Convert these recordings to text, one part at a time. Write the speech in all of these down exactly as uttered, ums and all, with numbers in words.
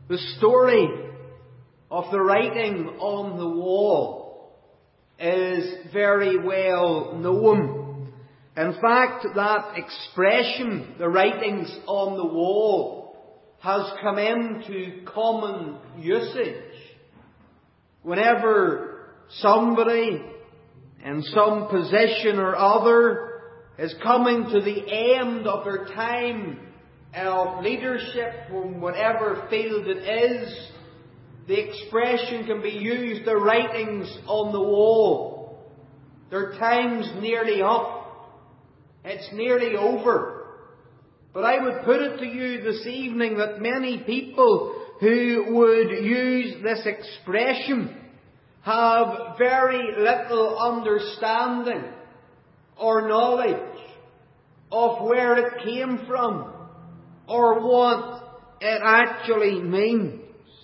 The story of the writing on the wall is very well known. In fact, that expression, the writings on the wall, has come into common usage. Whenever somebody in some position or other is coming to the end of their time of leadership from whatever field it is, the expression can be used, the writings on the wall. Their time's nearly up. It's nearly over. But I would put it to you this evening that many people who would use this expression have very little understanding or knowledge of where it came from or what it actually means.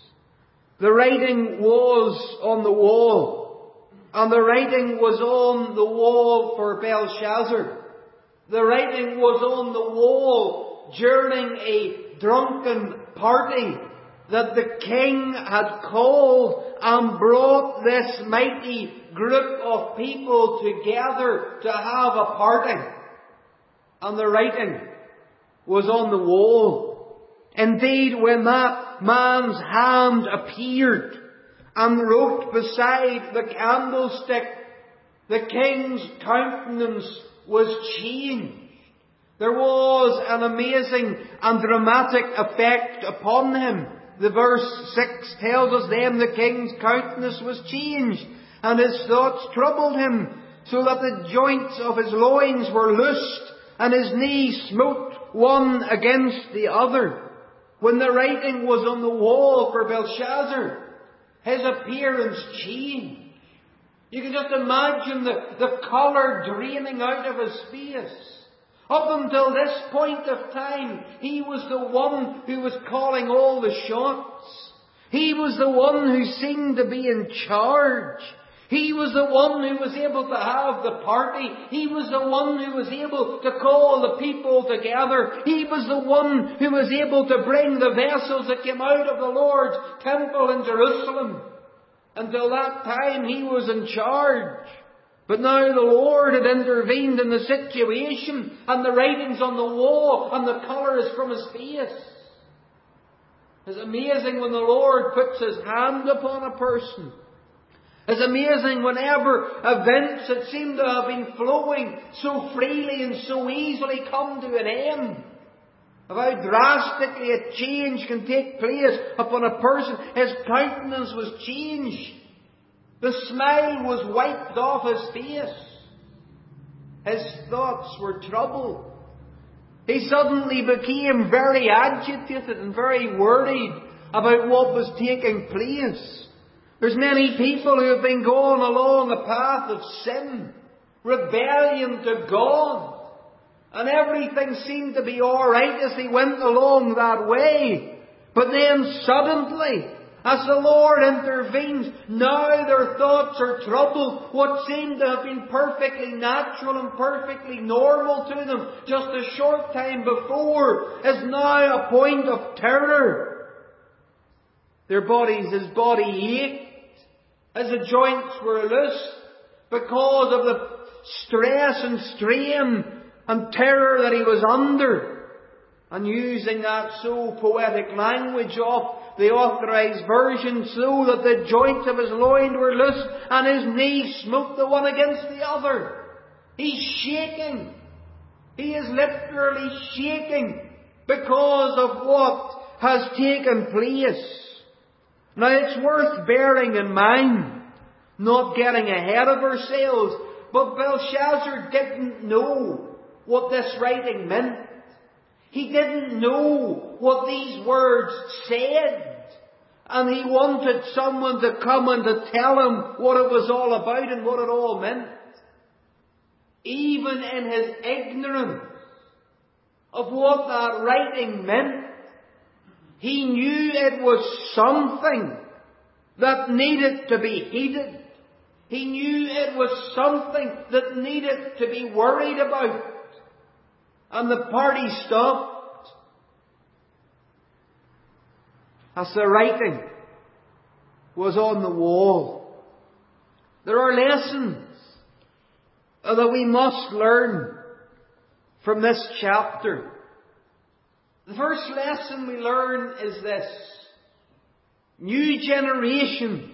The writing was on the wall, and the writing was on the wall for Belshazzar. The writing was on the wall during a drunken party that the king had called and brought this mighty group of people together to have a party. And the writing was on the wall. Indeed, when that man's hand appeared and wrote beside the candlestick, the king's countenance was changed. There was an amazing and dramatic effect upon him. The verse six tells us, then the king's countenance was changed, and his thoughts troubled him, so that the joints of his loins were loosed, and his knees smote one against the other. When the writing was on the wall for Belshazzar, his appearance changed. You can just imagine the, the colour draining out of his face. Up until this point of time, he was the one who was calling all the shots. He was the one who seemed to be in charge. He was the one who was able to have the party. He was the one who was able to call the people together. He was the one who was able to bring the vessels that came out of the Lord's temple in Jerusalem. Until that time he was in charge. But now the Lord had intervened in the situation, and the writing's on the wall, and the colour is from his face. It's amazing when the Lord puts his hand upon a person. It's amazing whenever events that seem to have been flowing so freely and so easily come to an end. Of how drastically a change can take place upon a person. His countenance was changed. The smile was wiped off his face. His thoughts were troubled. He suddenly became very agitated and very worried about what was taking place. There's many people who have been going along a path of sin, rebellion to God, and everything seemed to be all right as they went along that way. But then suddenly, as the Lord intervenes, now their thoughts are troubled. What seemed to have been perfectly natural and perfectly normal to them just a short time before is now a point of terror. Their bodies, his body ached as the joints were loose because of the stress and strain and terror that he was under. And using that so poetic language of the Authorized Version, so that the joints of his loins were loose and his knees smote the one against the other. He's shaking. He is literally shaking because of what has taken place. Now it's worth bearing in mind, not getting ahead of ourselves, but Belshazzar didn't know what this writing meant. He didn't know what these words said. And he wanted someone to come and to tell him what it was all about and what it all meant. Even in his ignorance of what that writing meant, he knew it was something that needed to be heeded. He knew it was something that needed to be worried about. And the party stopped. as the writing was on the wall. There are lessons that we must learn from this chapter. The first lesson we learn is this: new generations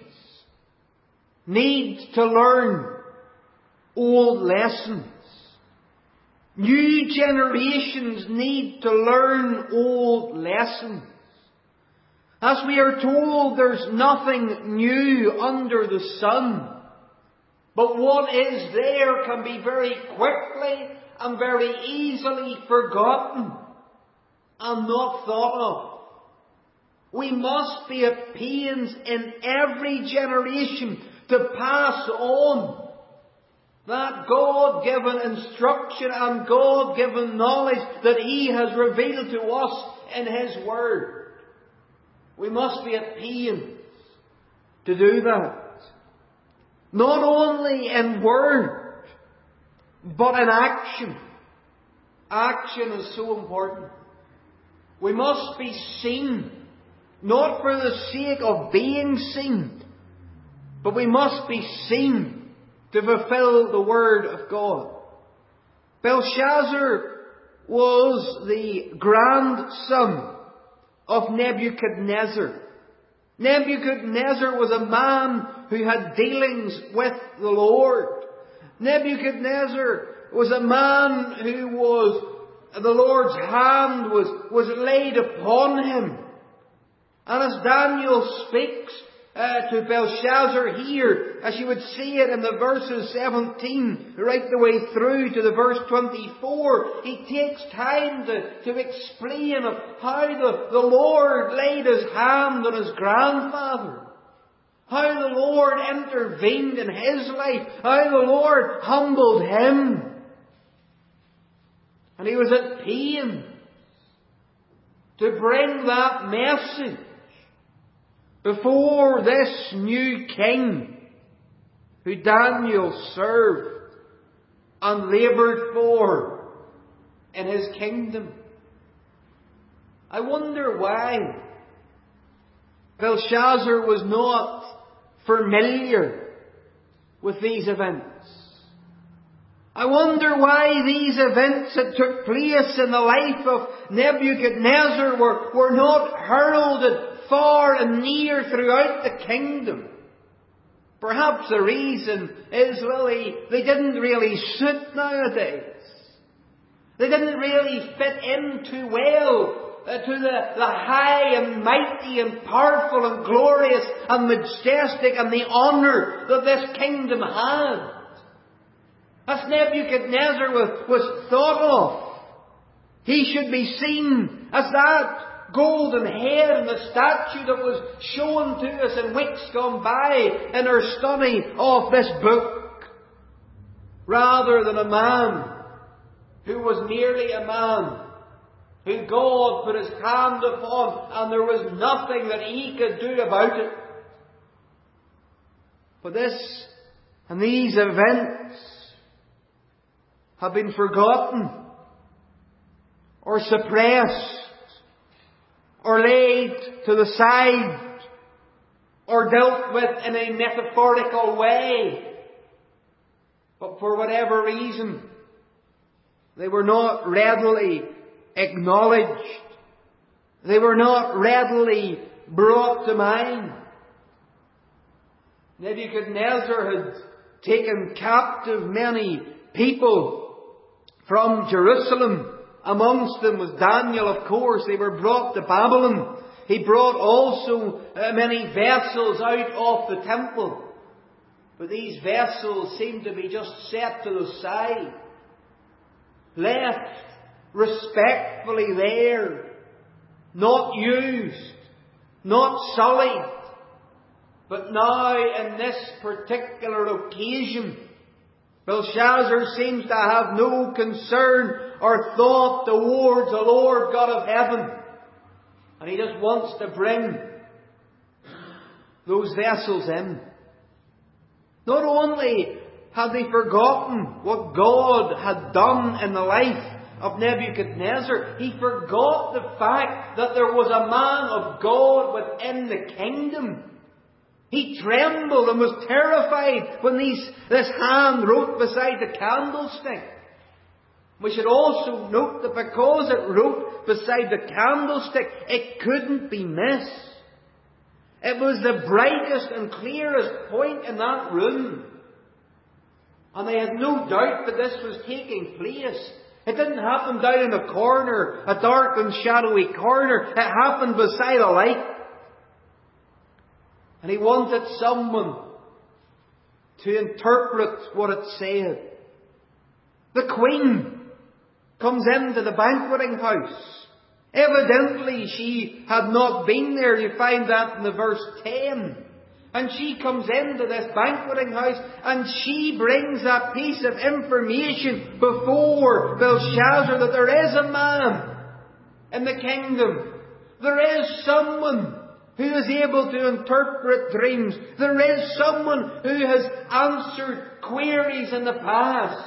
need to learn old lessons. New generations need to learn old lessons. As we are told, there's nothing new under the sun. But what is there can be very quickly and very easily forgotten and not thought of. We must be at pains in every generation to pass on that God-given instruction and God-given knowledge that He has revealed to us in His Word. We must be at pains to do that. Not only in word, but in action. Action is so important. We must be seen, not for the sake of being seen, but we must be seen to fulfill the Word of God. Belshazzar was the grandson of Nebuchadnezzar. Nebuchadnezzar was a man who had dealings with the Lord. Nebuchadnezzar was a man who was, the Lord's hand was, was laid upon him. And as Daniel speaks uh, to Belshazzar here, as you would see it in the verses seventeen right the way through to the verse twenty-four, he takes time to, to explain of how the, the Lord laid His hand on his grandfather. How the Lord intervened in his life. How the Lord humbled him. And he was at pains to bring that message before this new king who Daniel served and laboured for in his kingdom. I wonder why Belshazzar was not familiar with these events. I wonder why these events that took place in the life of Nebuchadnezzar were, were not heralded far and near throughout the kingdom. Perhaps the reason is really they didn't really suit nowadays. They didn't really fit in too well Uh, to the, the high and mighty and powerful and glorious and majestic and the honour that this kingdom had. As Nebuchadnezzar was, was thought of, he should be seen as that golden head and the statue that was shown to us in weeks gone by in our study of this book, rather than a man who was merely a man who God put His hand upon, and there was nothing that He could do about it. But this and these events have been forgotten, or suppressed, or laid to the side, or dealt with in a metaphorical way. But for whatever reason, they were not readily acknowledged. They were not readily brought to mind. Nebuchadnezzar had taken captive many people from Jerusalem. Amongst them was Daniel, of course. They were brought to Babylon. He brought also uh, many vessels out of the temple. But these vessels seemed to be just set to the side, left respectfully there, not used, not sullied. But now, in this particular occasion, Belshazzar seems to have no concern or thought towards the Lord God of heaven. And he just wants to bring those vessels in. Not only had they forgotten what God had done in the life of Nebuchadnezzar. He forgot the fact that there was a man of God within the kingdom. He trembled and was terrified when these, this hand wrote beside the candlestick. We should also note that because it wrote beside the candlestick, it couldn't be missed. It was the brightest and clearest point in that room. And they had no doubt that this was taking place. It didn't happen down in a corner, a dark and shadowy corner. It happened beside a light. And he wanted someone to interpret what it said. The Queen comes into the banqueting house. Evidently she had not been there. You find that in the verse ten. And she comes into this banqueting house and she brings that piece of information before Belshazzar that there is a man in the kingdom. There is someone who is able to interpret dreams. There is someone who has answered queries in the past.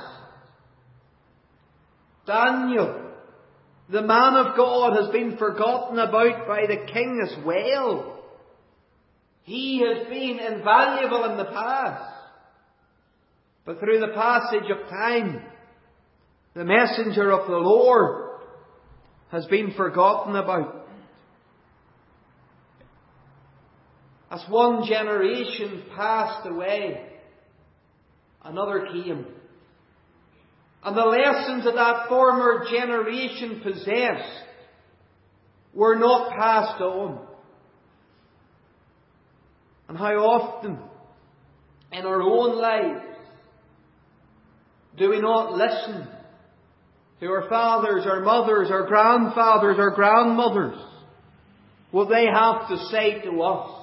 Daniel, the man of God, has been forgotten about by the king as well. He has been invaluable in the past. But through the passage of time, the messenger of the Lord has been forgotten about. As one generation passed away, another came. And the lessons that that former generation possessed were not passed on. And how often in our own lives do we not listen to our fathers, our mothers, our grandfathers, our grandmothers, what they have to say to us?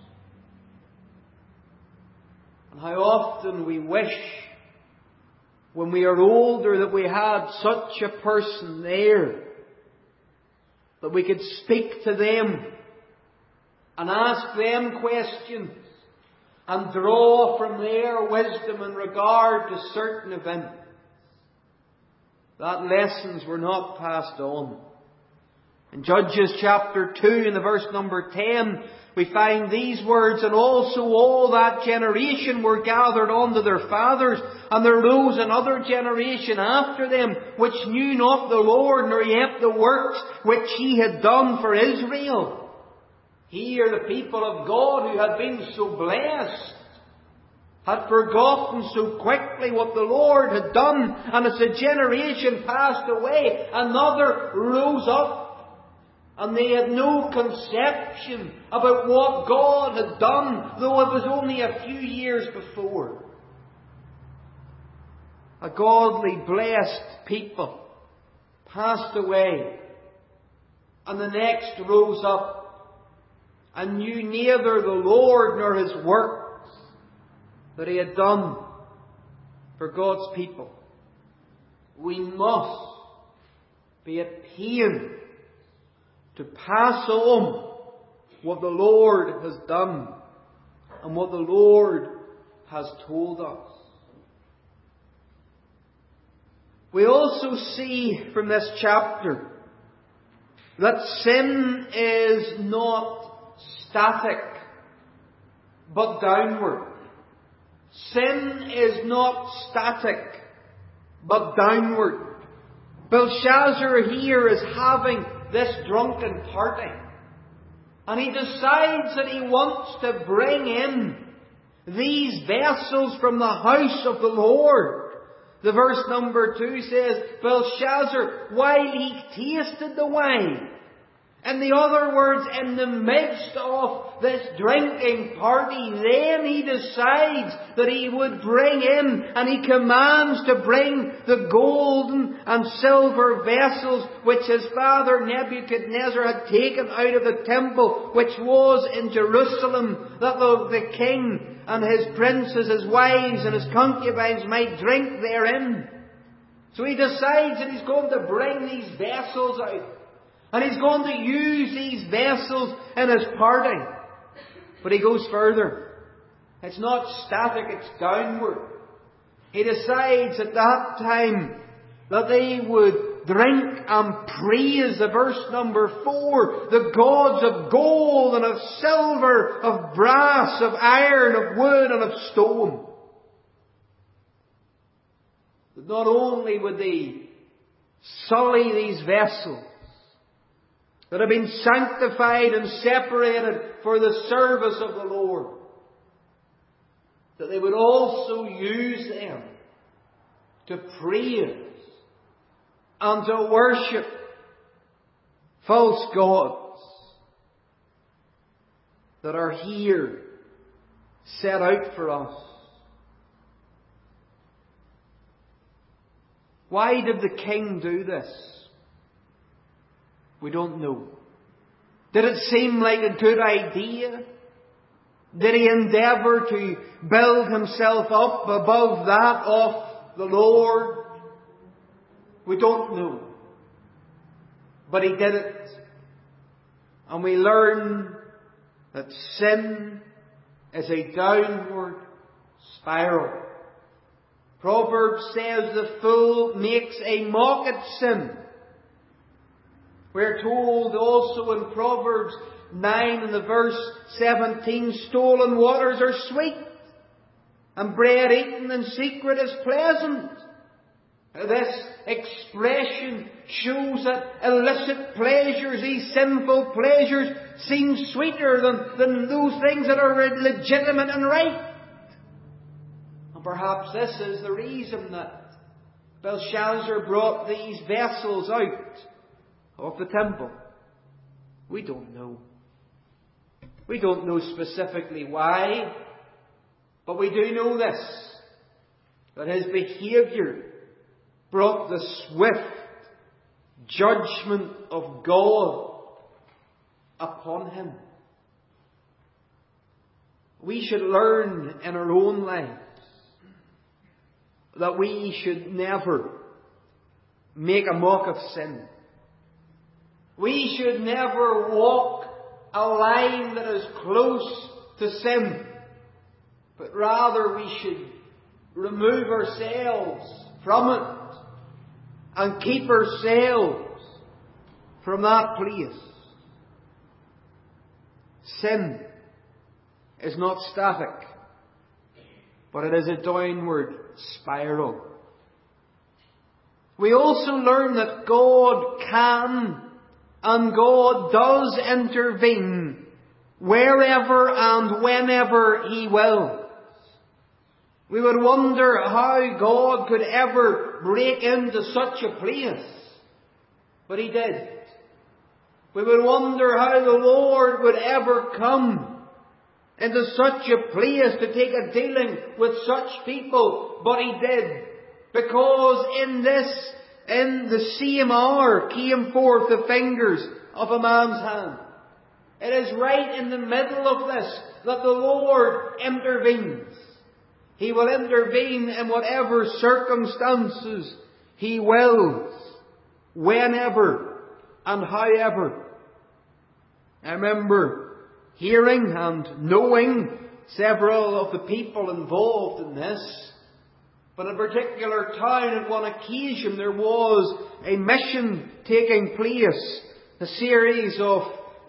And how often we wish, when we are older, that we had such a person there, that we could speak to them and ask them questions and draw from their wisdom in regard to certain events. That lessons were not passed on. In Judges chapter two, in the verse number ten, we find these words, and also all that generation were gathered unto their fathers, and there rose another generation after them, which knew not the Lord, nor yet the works which He had done for Israel. Here the people of God who had been so blessed had forgotten so quickly what the Lord had done, and as the generation passed away, another rose up. And they had no conception about what God had done, though it was only a few years before. A godly, blessed people passed away, and the next rose up and knew neither the Lord nor His works that He had done for God's people. We must be at pains to pass on what the Lord has done and what the Lord has told us. We also see from this chapter that sin is not static, but downward. Sin is not static, but downward. Belshazzar here is having this drunken party, and he decides that he wants to bring in these vessels from the house of the Lord. The verse number two says, Belshazzar, while he tasted the wine, in the other words, in the midst of this drinking party, then he decides that he would bring in, and he commands to bring the golden and silver vessels which his father Nebuchadnezzar had taken out of the temple, which was in Jerusalem, that the, the king and his princes, his wives and his concubines might drink therein. So he decides that he's going to bring these vessels out. And he's going to use these vessels in his party. But he goes further. It's not static, it's downward. He decides at that time that they would drink and praise, the verse number four, the gods of gold and of silver, of brass, of iron, of wood and of stone. But not only would they sully these vessels that have been sanctified and separated for the service of the Lord, that they would also use them to praise and to worship false gods that are here set out for us. Why did the king do this? We don't know. Did it seem like a good idea? Did he endeavour to build himself up above that of the Lord? We don't know. But he did it. And we learn that sin is a downward spiral. Proverbs says the fool makes a mock at sin. We're told also in Proverbs nine and the verse seventeen, stolen waters are sweet, and bread eaten in secret is pleasant. This expression shows that illicit pleasures, these sinful pleasures, seem sweeter than, than those things that are legitimate and right. And perhaps this is the reason that Belshazzar brought these vessels out of the temple. We don't know. We don't know specifically why, but we do know this, that his behaviour brought the swift judgment of God upon him. We should learn in our own lives that we should never make a mock of sin. We should never walk a line that is close to sin, but rather we should remove ourselves from it and keep ourselves from that place. Sin is not static, but it is a downward spiral. We also learn that God can and God does intervene wherever and whenever He wills. We would wonder how God could ever break into such a place, but He did. We would wonder how the Lord would ever come into such a place to take a dealing with such people, but He did. Because in this, in the same hour came forth the fingers of a man's hand. It is right in the middle of this that the Lord intervenes. He will intervene in whatever circumstances He wills, whenever and however. I remember hearing and knowing several of the people involved in this. But in a particular town, on one occasion, there was a mission taking place, a series of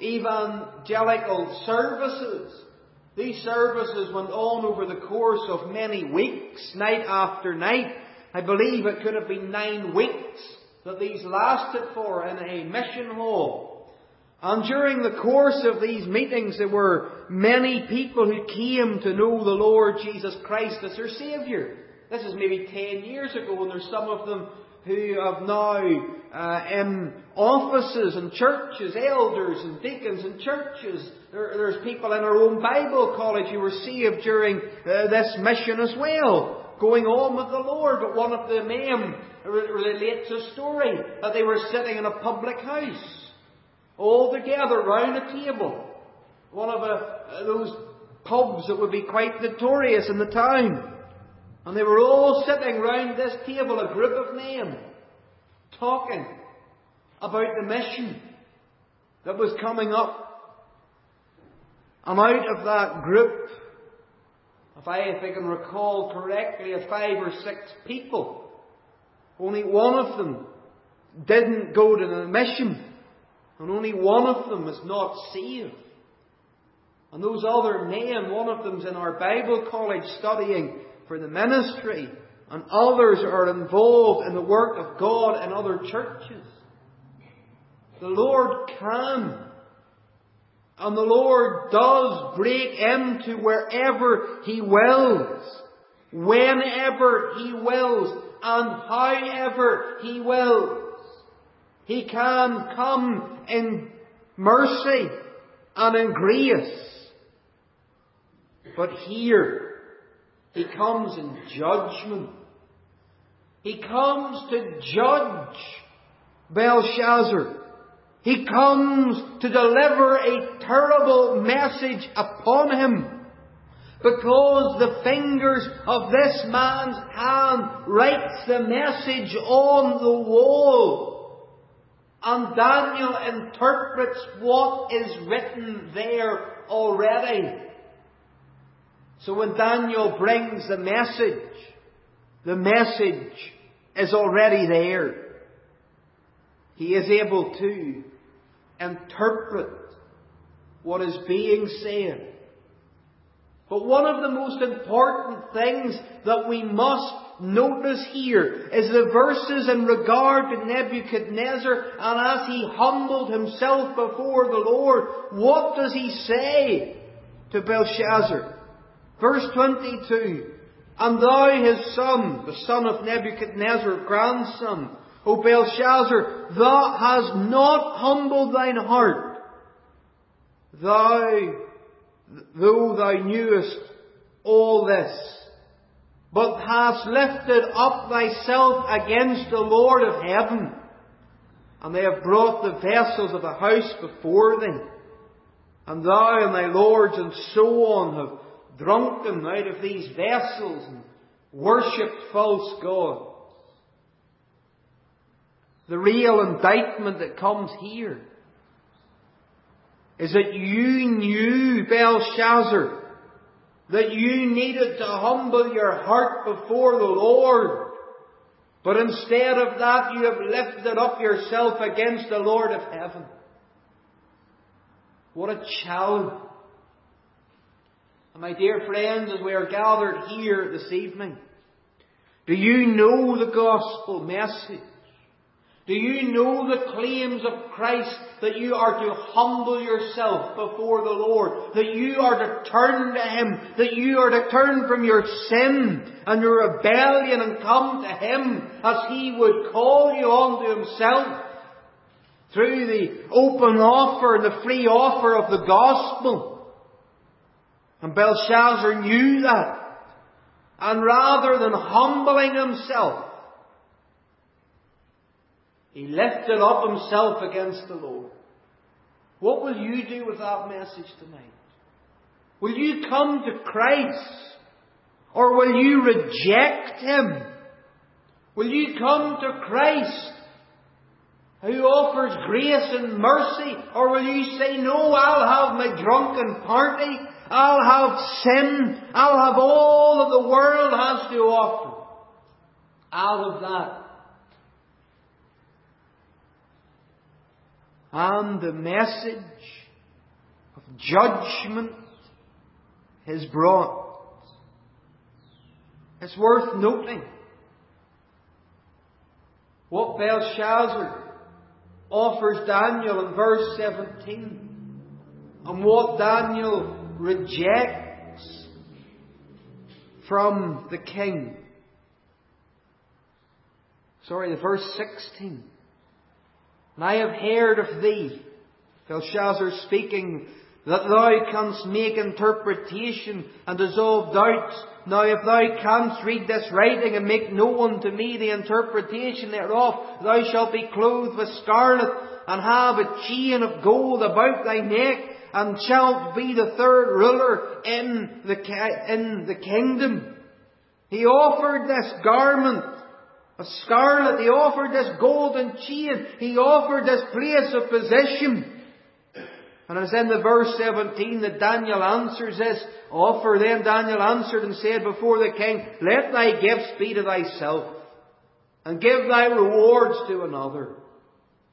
evangelical services. These services went on over the course of many weeks, night after night. I believe it could have been nine weeks that these lasted for in a mission hall. And during the course of these meetings, there were many people who came to know the Lord Jesus Christ as their Saviour. This is maybe ten years ago, and there's some of them who have now uh, in offices and churches, elders and deacons in churches. There, there's people in our own Bible college who were saved during uh, this mission as well, going on with the Lord. But one of the men relates a story that they were sitting in a public house, all together round a table. One of uh, those pubs that would be quite notorious in the town. And they were all sitting round this table, a group of men, talking about the mission that was coming up. And out of that group, if I, if I can recall correctly, of five or six people, only one of them didn't go to the mission. And only one of them is not saved. And those other men, one of them's in our Bible college studying for the ministry. And others are involved in the work of God in other churches. The Lord can. And the Lord does break into wherever He wills. Whenever He wills. And however He wills. He can come in mercy and in grace. But here, He comes in judgment. He comes to judge Belshazzar. He comes to deliver a terrible message upon him. Because the fingers of this man's hand writes the message on the wall. And Daniel interprets what is written there already. So when Daniel brings the message, the message is already there. He is able to interpret what is being said. But one of the most important things that we must notice here is the verses in regard to Nebuchadnezzar, and as he humbled himself before the Lord, what does he say to Belshazzar? Verse twenty-two, "And thou his son, the son of Nebuchadnezzar, grandson, O Belshazzar, thou hast not humbled thine heart, thou, though thou knewest all this, but hast lifted up thyself against the Lord of heaven, and they have brought the vessels of the house before thee, and thou and thy lords and so on have drunken out of these vessels and worshipped false gods." The real indictment that comes here is that you knew, Belshazzar, that you needed to humble your heart before the Lord. But instead of that, you have lifted up yourself against the Lord of heaven. What a challenge. And my dear friends, as we are gathered here this evening, do you know the gospel message? Do you know the claims of Christ, that you are to humble yourself before the Lord, that you are to turn to Him, that you are to turn from your sin and your rebellion and come to Him as He would call you unto Himself through the open offer and the free offer of the gospel? And Belshazzar knew that. And rather than humbling himself, he lifted up himself against the Lord. What will you do with that message tonight? Will you come to Christ? Or will you reject Him? Will you come to Christ, who offers grace and mercy? Or will you say, no, I'll have my drunken party, I'll have sin, I'll have all that the world has to offer. I'll have that. And the message of judgment is brought. It's worth noting what Belshazzar offers Daniel in verse seventeen, and what Daniel rejects from the king. Sorry, the verse sixteen. "And I have heard of thee," Belshazzar speaking, "that thou canst make interpretation and dissolve doubts. Now if thou canst read this writing and make known to me the interpretation thereof, thou shalt be clothed with scarlet and have a chain of gold about thy neck, and shalt be the third ruler in the, in the kingdom." He offered this garment of scarlet. He offered this golden chain. He offered this place of position. And as in the verse seventeen that Daniel answers this offer, then Daniel answered and said before the king, "Let thy gifts be to thyself, and give thy rewards to another.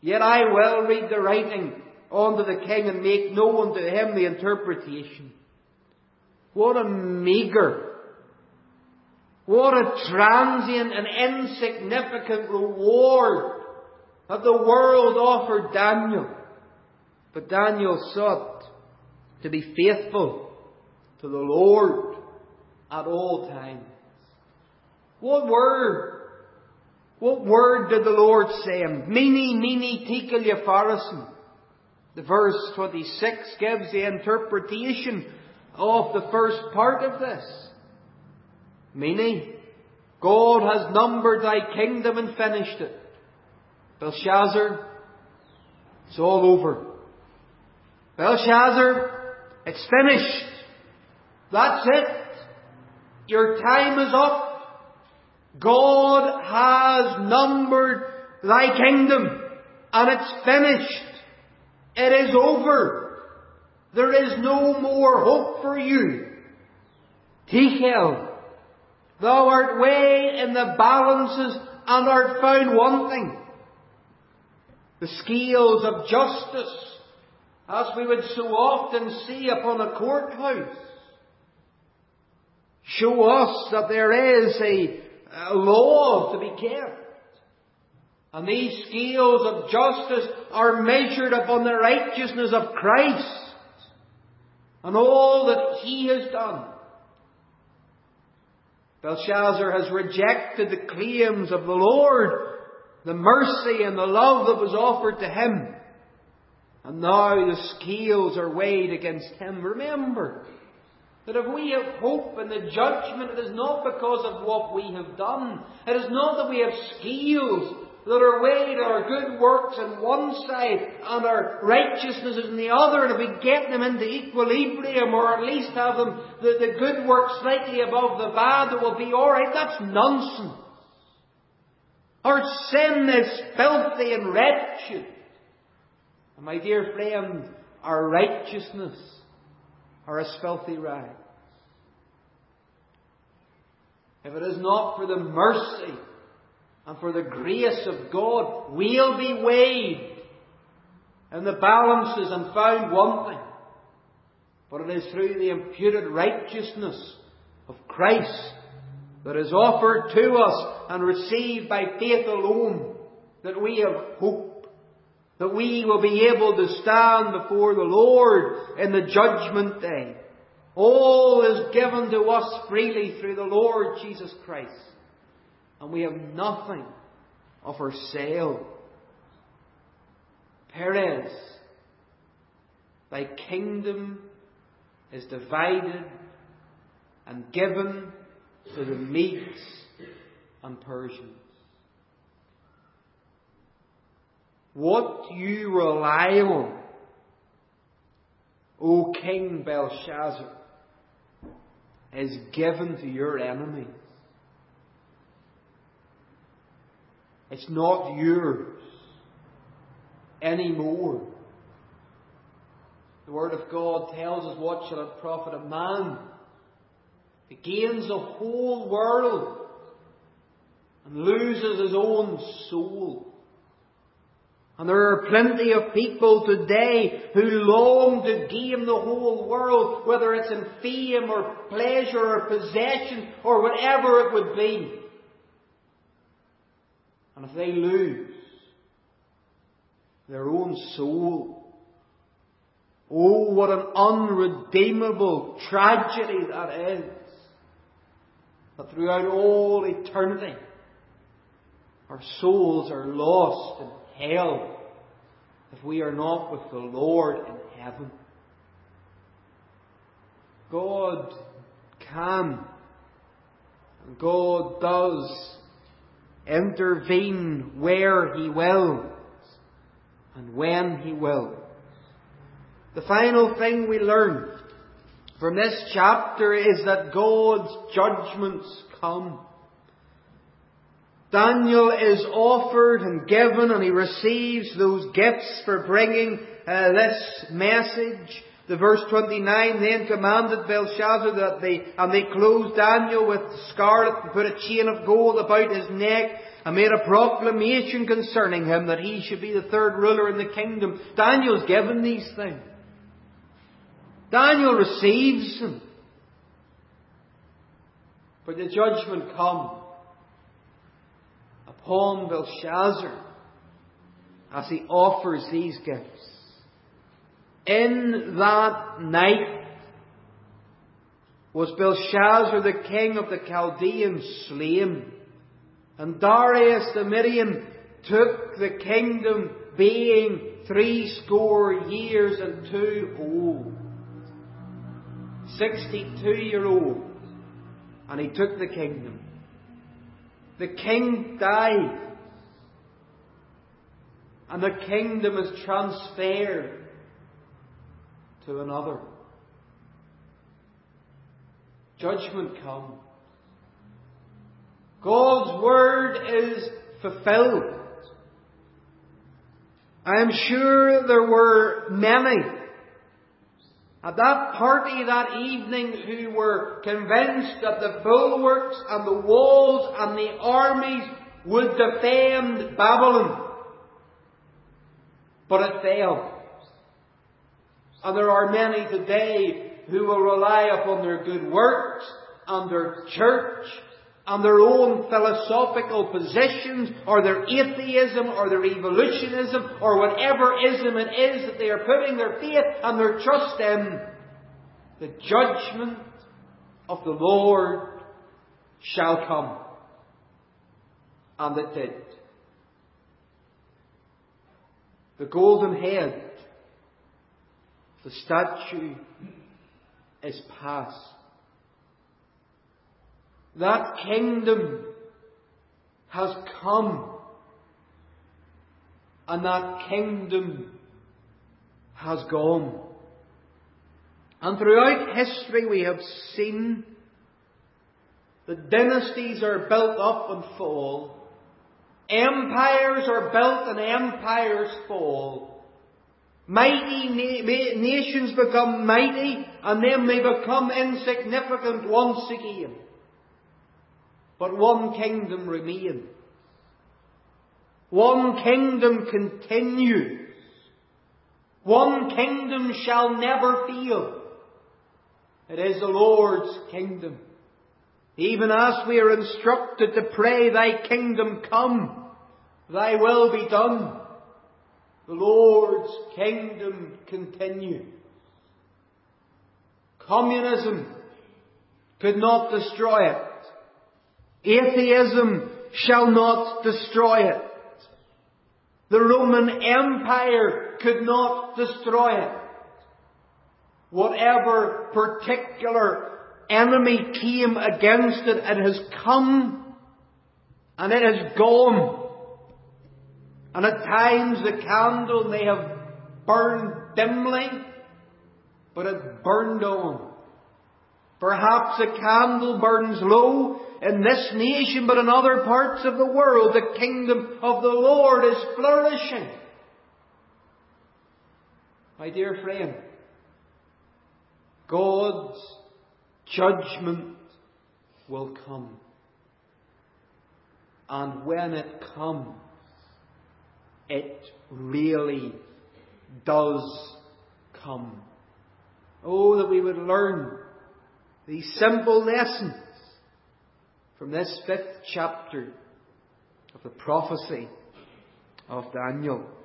Yet I will read the writing unto the king and make known to him the interpretation. What a meagre, what a transient and insignificant reward that the world offered Daniel. But Daniel sought to be faithful to the Lord at all times. What word? What word did the Lord say him? Mene, mene, tekel upharsin. The verse twenty-six gives the interpretation of the first part of this. Mene, God has numbered thy kingdom and finished it. Belshazzar, it's all over. Belshazzar, it's finished. That's it. Your time is up. God has numbered thy kingdom, and it's finished. It is over. There is no more hope for you. Tekel, thou art weighed in the balances and art found wanting. The scales of justice, as we would so often see upon a courthouse, show us that there is a, a law to be kept. And these scales of justice are measured upon the righteousness of Christ and all that He has done. Belshazzar has rejected the claims of the Lord, the mercy and the love that was offered to him. And now the scales are weighed against him. Remember that if we have hope in the judgment, it is not because of what we have done. It is not that we have scales that are weighed, our good works on one side and our righteousnesses on the other, and if we get them into equilibrium, or at least have them, the, the good works slightly above the bad, it will be alright. That's nonsense. Our sin is filthy and wretched. And my dear friend, our righteousness are as filthy rags. If it is not for the mercy and for the grace of God, we'll be weighed in the balances and found wanting. But it is through the imputed righteousness of Christ that is offered to us and received by faith alone that we have hope, that we will be able to stand before the Lord in the judgment day. All is given to us freely through the Lord Jesus Christ. And we have nothing of ourselves. Perez, thy kingdom is divided and given to the Medes and Persians. What you rely on, O King Belshazzar, is given to your enemies. It's not yours anymore. The Word of God tells us, what shall it profit a man if he gains the whole world and loses his own soul? And there are plenty of people today who long to gain the whole world, whether it's in fame or pleasure or possession or whatever it would be. And if they lose their own soul, oh, what an unredeemable tragedy that is. That throughout all eternity, our souls are lost in hell if we are not with the Lord in heaven. God can and God does intervene where He wills and when He wills. The final thing we learn from this chapter is that God's judgments come. Daniel is offered and given, and he receives those gifts for bringing uh, this message. The verse twenty-nine, then commanded Belshazzar that they, and they clothed Daniel with scarlet and put a chain of gold about his neck and made a proclamation concerning him that he should be the third ruler in the kingdom. Daniel's given these things. Daniel receives them. But the judgment comes upon Belshazzar as he offers these gifts. In that night was Belshazzar the king of the Chaldeans slain, and Darius the Median took the kingdom, being threescore years and two old. Sixty-two year old, and he took the kingdom. The king died, and the kingdom is transferred to another. Judgment comes. God's word is fulfilled. I am sure there were many at that party that evening who were convinced that the bulwarks and the walls and the armies would defend Babylon. But it failed. And there are many today who will rely upon their good works and their church and their own philosophical positions or their atheism or their evolutionism or whatever ism it is that they are putting their faith and their trust in. The judgment of the Lord shall come. And it did. The golden head, the statue, is past. That kingdom has come, and that kingdom has gone. And throughout history we have seen that dynasties are built up and fall. Empires are built and empires fall. Mighty na- nations become mighty, and then they become insignificant once again. But one kingdom remains. One kingdom continues. One kingdom shall never fail. It is the Lord's kingdom. Even as we are instructed to pray, Thy kingdom come, Thy will be done. The Lord's kingdom continues. Communism could not destroy it. Atheism shall not destroy it. The Roman Empire could not destroy it. Whatever particular enemy came against it, it has come and it has gone. And at times the candle may have burned dimly, but it burned on. Perhaps a candle burns low in this nation, but in other parts of the world the kingdom of the Lord is flourishing. My dear friend, God's judgment will come. And when it comes, it really does come. Oh, that we would learn these simple lessons from this fifth chapter of the prophecy of Daniel.